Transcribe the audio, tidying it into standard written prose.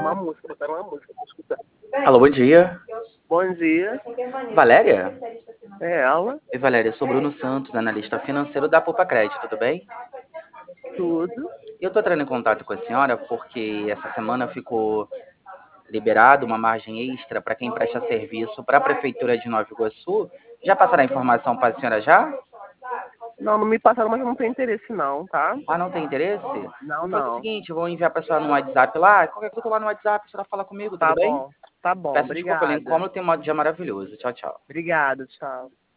uma música, botaram uma música pra escutar. Alô, bom dia. Bom dia, Valéria? é ela, Oi, Valéria, eu sou Bruno Santos, analista financeiro da Poupa Crédito, tudo bem? tudo. Eu tô entrando em contato com a senhora porque essa semana ficou liberado uma margem extra para quem presta serviço para a Prefeitura de Nova Iguaçu. Já passaram a informação para a senhora já? Não me passaram, mas eu não tenho interesse não, tá? Ah, não tem interesse? Não, Vou fazer o não. seguinte, vou enviar para a senhora no WhatsApp lá, qualquer coisa eu tô lá no WhatsApp, a senhora fala comigo, tudo bem? Tá bom, Peço desculpa pelo obrigada. incômodo, tem um dia maravilhoso. Tchau, tchau. Obrigado, tchau.